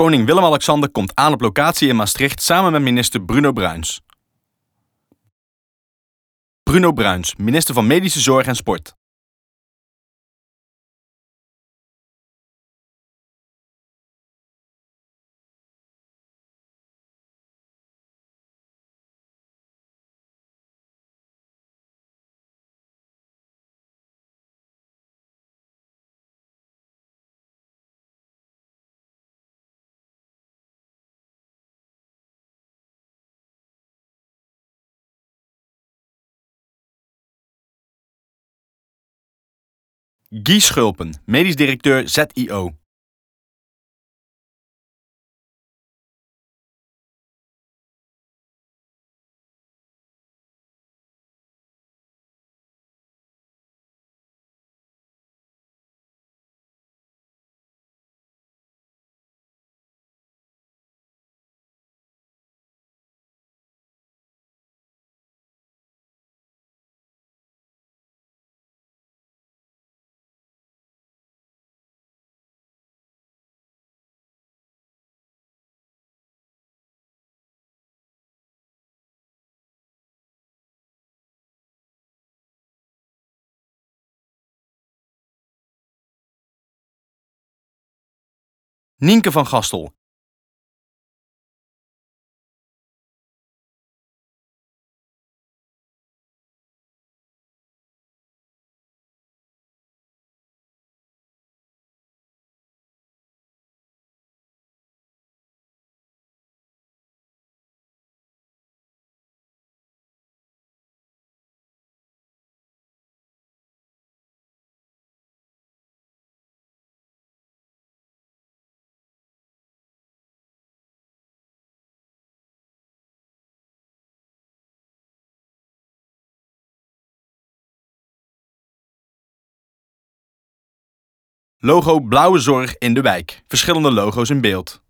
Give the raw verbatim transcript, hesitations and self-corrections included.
Koning Willem-Alexander komt aan op locatie in Maastricht samen met minister Bruno Bruins. Bruno Bruins, minister van Medische Zorg en Sport. Guy Schulpen, medisch directeur Z I O. Nienke van Gastel. Logo Blauwe Zorg in de wijk. Verschillende logo's in beeld.